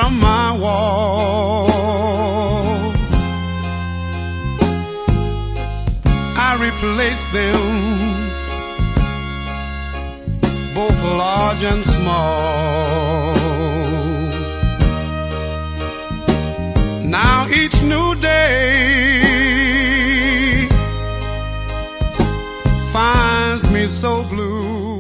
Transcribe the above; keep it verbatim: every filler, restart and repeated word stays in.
from my wall. I replaced them, both large and small. Now each new day finds me so blue.